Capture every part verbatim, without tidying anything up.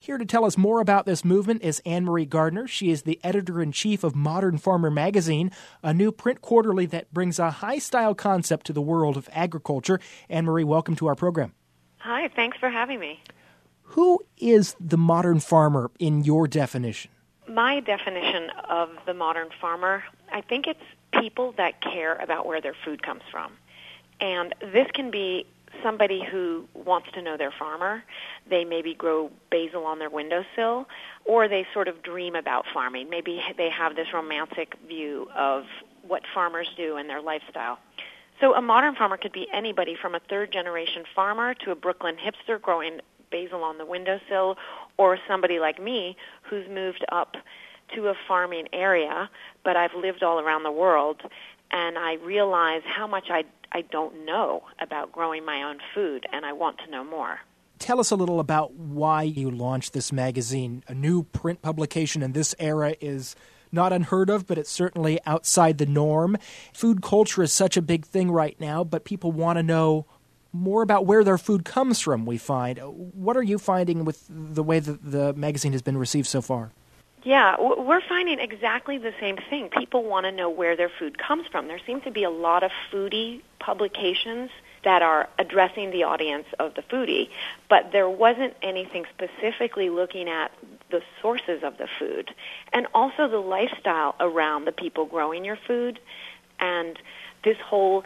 Here to tell us more about this movement is Anne-Marie Gardner. She is the editor-in-chief of Modern Farmer magazine, a new print quarterly that brings a high-style concept to the world of agriculture. Anne-Marie, welcome to our program. Hi, thanks for having me. Who is the modern farmer in your definition? My definition of the modern farmer, I think it's people that care about where their food comes from. And this can be somebody who wants to know their farmer. They maybe grow basil on their windowsill, or they sort of dream about farming. Maybe they have this romantic view of what farmers do and their lifestyle. So a modern farmer could be anybody from a third-generation farmer to a Brooklyn hipster growing basil on the windowsill, or somebody like me who's moved up to a farming area, but I've lived all around the world, and I realize how much I, I don't know about growing my own food, and I want to know more. Tell us a little about why you launched this magazine. A new print publication in this era is not unheard of, but it's certainly outside the norm. Food culture is such a big thing right now, but people want to know more about where their food comes from, we find. What are you finding with the way that the magazine has been received so far? Yeah, we're finding exactly the same thing. People want to know where their food comes from. There seem to be a lot of foodie publications that are addressing the audience of the foodie, but there wasn't anything specifically looking at the sources of the food and also the lifestyle around the people growing your food, and this whole,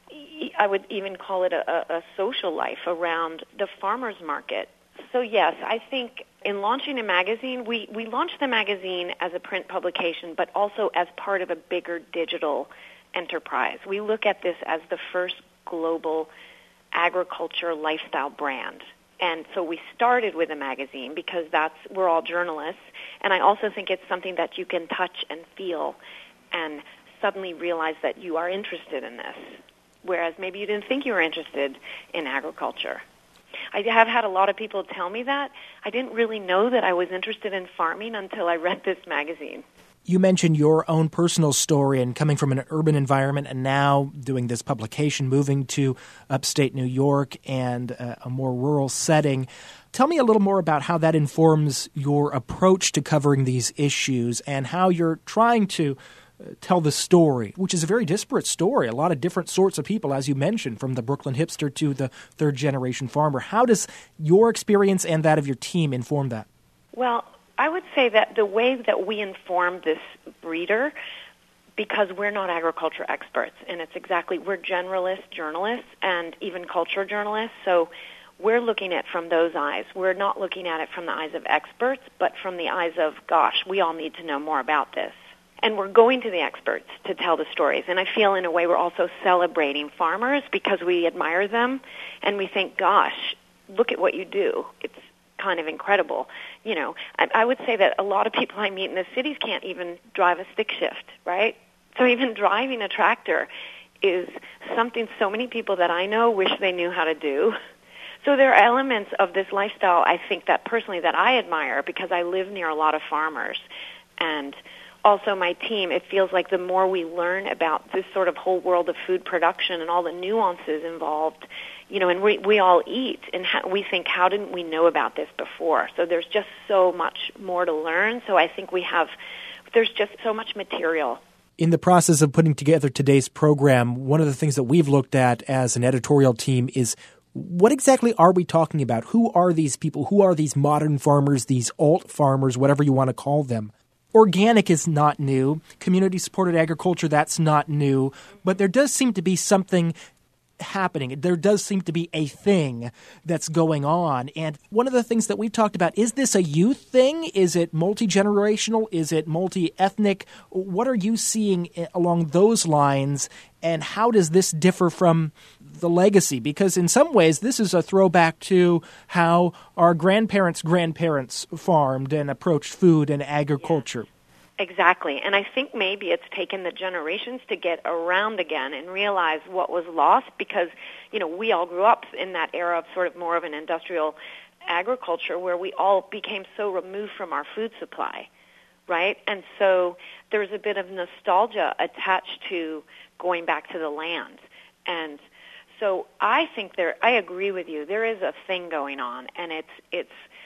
I would even call it a, a social life around the farmer's market. So yes, I think in launching a magazine, we, we launched the magazine as a print publication, but also as part of a bigger digital enterprise. We look at this as the first global agriculture lifestyle brand. And so we started with a magazine because that's we're all journalists, and I also think it's something that you can touch and feel and suddenly realize that you are interested in this, whereas maybe you didn't think you were interested in agriculture. I have had a lot of people tell me that. I didn't really know that I was interested in farming until I read this magazine. You mentioned your own personal story and coming from an urban environment and now doing this publication, moving to upstate New York and uh, a more rural setting. Tell me a little more about how that informs your approach to covering these issues and how you're trying to uh, tell the story, which is a very disparate story. A lot of different sorts of people, as you mentioned, from the Brooklyn hipster to the third-generation farmer. How does your experience and that of your team inform that? Well, I would say that the way that we inform this reader, because we're not agriculture experts, and it's exactly, we're generalist journalists and even culture journalists, so we're looking at it from those eyes. We're not looking at it from the eyes of experts, but from the eyes of, gosh, we all need to know more about this. And we're going to the experts to tell the stories. And I feel in a way we're also celebrating farmers because we admire them, and we think, gosh, look at what you do. It's kind of incredible. You know, I, I would say that a lot of people I meet in the cities can't even drive a stick shift, right? So even driving a tractor is something so many people that I know wish they knew how to do. So there are elements of this lifestyle, I think, that personally that I admire because I live near a lot of farmers. And also my team, it feels like the more we learn about this sort of whole world of food production and all the nuances involved, you know, and we, we all eat, and how, we think, how didn't we know about this before? So there's just so much more to learn. So I think we have, there's just so much material. In the process of putting together today's program, one of the things that we've looked at as an editorial team is what exactly are we talking about? Who are these people? Who are these modern farmers, these alt farmers, whatever you want to call them? Organic is not new. Community-supported agriculture, that's not new. But there does seem to be something happening. There does seem to be a thing that's going on. And one of the things that we've talked about, is this a youth thing? Is it multi-generational? Is it multi-ethnic? What are you seeing along those lines? And how does this differ from the legacy? Because in some ways, this is a throwback to how our grandparents' grandparents farmed and approached food and agriculture. Exactly. And I think maybe it's taken the generations to get around again and realize what was lost because, you know, we all grew up in that era of sort of more of an industrial agriculture where we all became so removed from our food supply, right? And so there's a bit of nostalgia attached to going back to the land. And so I think there, I agree with you, there is a thing going on, and it's, it's,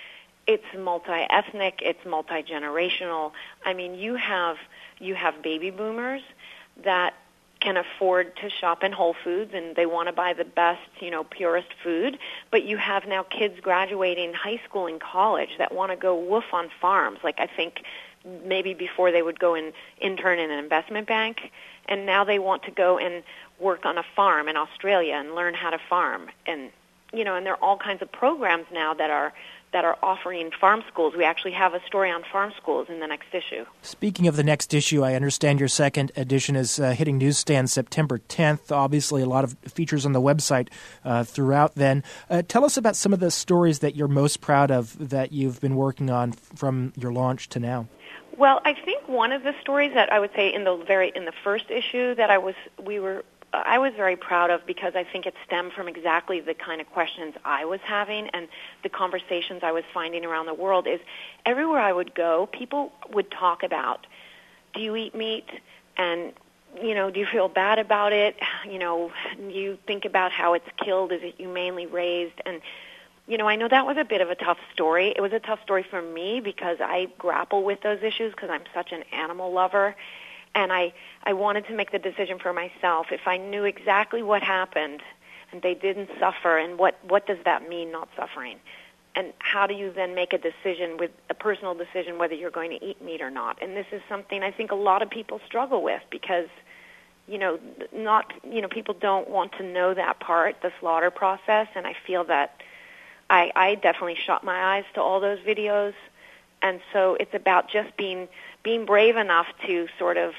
it's multi-ethnic, it's multi-generational. I mean, you have you have baby boomers that can afford to shop in Whole Foods and they want to buy the best, you know, purest food, but you have now kids graduating high school and college that want to go woof on farms. Like I think maybe before they would go and intern in an investment bank, and now they want to go and work on a farm in Australia and learn how to farm. And you know, and there are all kinds of programs now that are that are offering farm schools. We actually have a story on farm schools in the next issue. Speaking of the next issue, I understand your second edition is uh, hitting newsstands September tenth. Obviously, a lot of features on the website uh, throughout then. Uh, tell us about some of the stories that you're most proud of that you've been working on from your launch to now. Well, I think one of the stories that I would say in the very in the first issue that I was we were I was very proud of, because I think it stemmed from exactly the kind of questions I was having and the conversations I was finding around the world, is everywhere I would go, people would talk about, do you eat meat? And, you know, do you feel bad about it? You know, you think about how it's killed. Is it humanely raised? And, you know, I know that was a bit of a tough story. It was a tough story for me because I grapple with those issues because I'm such an animal lover. And I, I wanted to make the decision for myself. If I knew exactly what happened and they didn't suffer, and what, what does that mean, not suffering? And how do you then make a decision, with a personal decision, whether you're going to eat meat or not? And this is something I think a lot of people struggle with because, you know, not, you know, people don't want to know that part, the slaughter process. And I feel that I, I definitely shut my eyes to all those videos. And so it's about just being being brave enough to sort of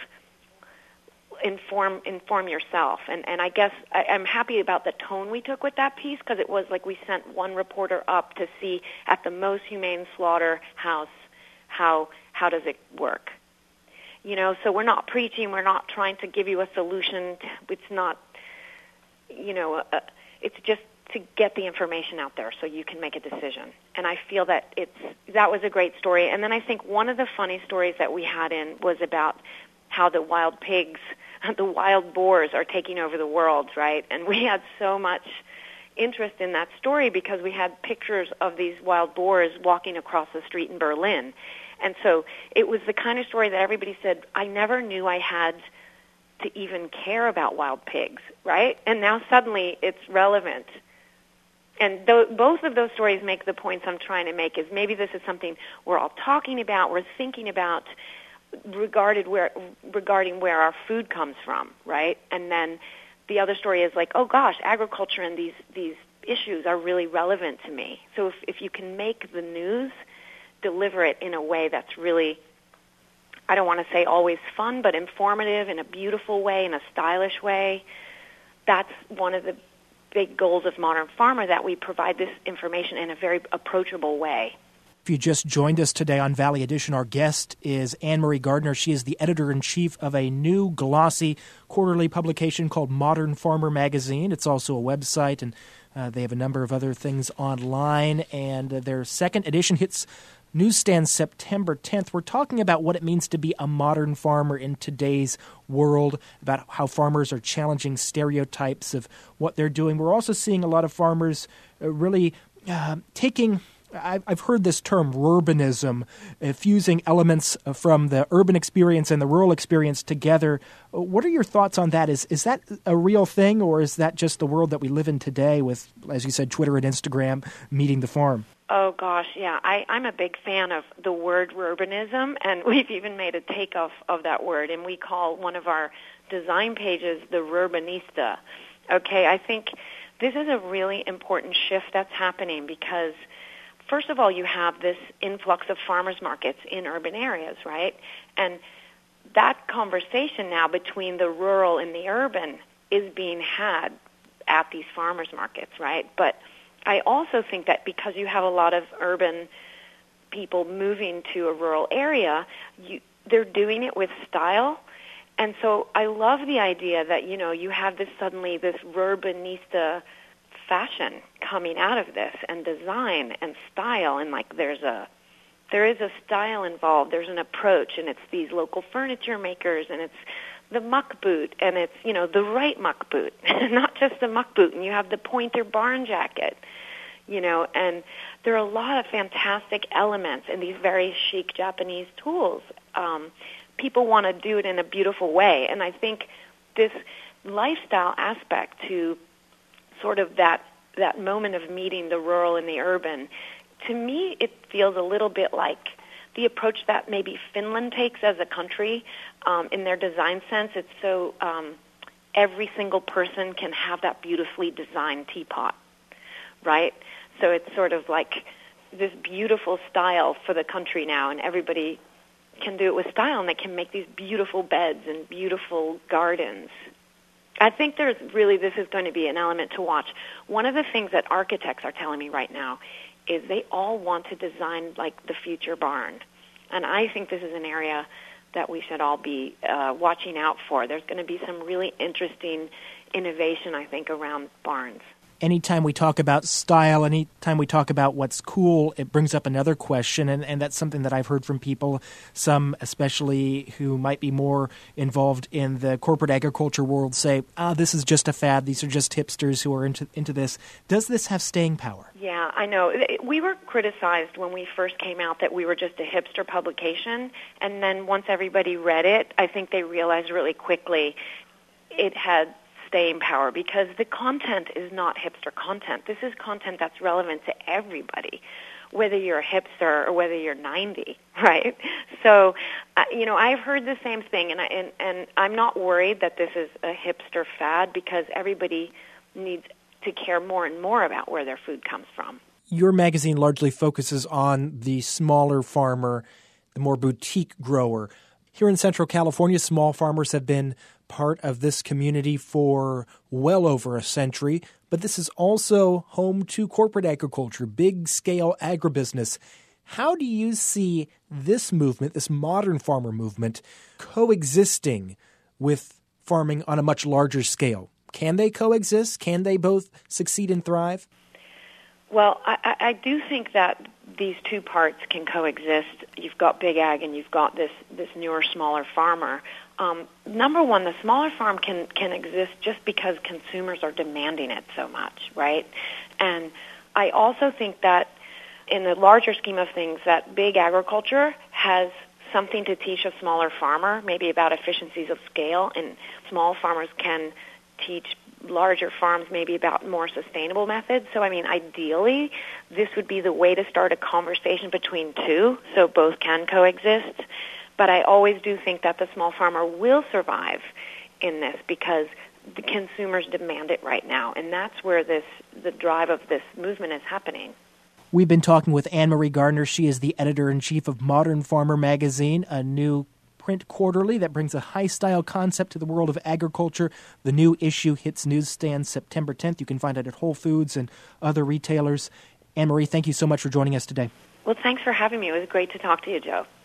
inform inform yourself. And and I guess I, I'm happy about the tone we took with that piece, because it was like we sent one reporter up to see at the most humane slaughterhouse how how does it work. You know, so we're not preaching, we're not trying to give you a solution. It's not, you know, a, it's just to get the information out there so you can make a decision. And I feel that it's that was a great story. And then I think one of the funny stories that we had in was about how the wild pigs, the wild boars are taking over the world, right? And we had so much interest in that story because we had pictures of these wild boars walking across the street in Berlin. And so it was the kind of story that everybody said, I never knew I had to even care about wild pigs, right? And now suddenly it's relevant. And th- both of those stories make the points I'm trying to make, is maybe this is something we're all talking about, we're thinking about regarded where, regarding where our food comes from, right? And then the other story is like, oh gosh, agriculture and these, these issues are really relevant to me. So if, if you can make the news, deliver it in a way that's really, I don't want to say always fun, but informative in a beautiful way, in a stylish way, that's one of the big goals of Modern Farmer, that we provide this information in a very approachable way. If you just joined us today on Valley Edition, our guest is Anne-Marie Gardner. She is the editor-in-chief of a new glossy quarterly publication called Modern Farmer Magazine. It's also a website, and uh, they have a number of other things online. And uh, their second edition hits newsstands September tenth. We're talking about what it means to be a modern farmer in today's world, about how farmers are challenging stereotypes of what they're doing. We're also seeing a lot of farmers uh, really uh, taking... I've heard this term, rurbanism, uh, fusing elements from the urban experience and the rural experience together. What are your thoughts on that? Is is that a real thing, or is that just the world that we live in today with, as you said, Twitter and Instagram meeting the farm? Oh, gosh, yeah. I, I'm a big fan of the word rurbanism, and we've even made a takeoff of that word, and we call one of our design pages the Rurbanista. Okay, I think this is a really important shift that's happening because, first of all, you have this influx of farmers markets in urban areas, right? And that conversation now between the rural and the urban is being had at these farmers markets, right? But I also think that because you have a lot of urban people moving to a rural area, you, they're doing it with style. And so I love the idea that, you know, you have this suddenly this Rurbanista fashion coming out of this, and design and style, and like there's a there is a style involved, there's an approach, and it's these local furniture makers, and it's the muck boot, and it's, you know, the right muck boot, not just the muck boot, and you have the pointer barn jacket, you know, and there are a lot of fantastic elements in these very chic Japanese tools. Um, people want to do it in a beautiful way, and I think this lifestyle aspect to sort of that that moment of meeting the rural and the urban, to me it feels a little bit like the approach that maybe Finland takes as a country um, in their design sense. It's so um, every single person can have that beautifully designed teapot, right? So it's sort of like this beautiful style for the country now, and everybody can do it with style, and they can make these beautiful beds and beautiful gardens. I think there's really, this is going to be an element to watch. One of the things that architects are telling me right now is they all want to design like the future barn. And I think this is an area that we should all be uh, watching out for. There's going to be some really interesting innovation, I think, around barns. Anytime we talk about style, anytime we talk about what's cool, it brings up another question, and, and that's something that I've heard from people, some especially who might be more involved in the corporate agriculture world, say, ah, this is just a fad, these are just hipsters who are into into this. Does this have staying power? Yeah, I know. We were criticized when we first came out that we were just a hipster publication, and then once everybody read it, I think they realized really quickly it had staying power because the content is not hipster content. This is content that's relevant to everybody, whether you're a hipster or whether you're ninety, right? So, uh, you know, I've heard the same thing, and, I, and and I'm not worried that this is a hipster fad because everybody needs to care more and more about where their food comes from. Your magazine largely focuses on the smaller farmer, the more boutique grower. Here in Central California, small farmers have been part of this community for well over a century, but this is also home to corporate agriculture, big-scale agribusiness. How do you see this movement, this modern farmer movement, coexisting with farming on a much larger scale? Can they coexist? Can they both succeed and thrive? Well, I, I do think that these two parts can coexist. You've got big ag and you've got this, this newer, smaller farmer. Um, number one, the smaller farm can, can exist just because consumers are demanding it so much, right? And I also think that in the larger scheme of things, that big agriculture has something to teach a smaller farmer, maybe about efficiencies of scale, and small farmers can teach larger farms maybe about more sustainable methods. So, I mean, ideally, this would be the way to start a conversation between two, so both can coexist. But I always do think that the small farmer will survive in this because the consumers demand it right now, and that's where this the drive of this movement is happening. We've been talking with Anne-Marie Gardner. She is the editor-in-chief of Modern Farmer magazine, a new print quarterly that brings a high-style concept to the world of agriculture. The new issue hits newsstands September tenth. You can find it at Whole Foods and other retailers. Anne-Marie, thank you so much for joining us today. Well, thanks for having me. It was great to talk to you, Joe.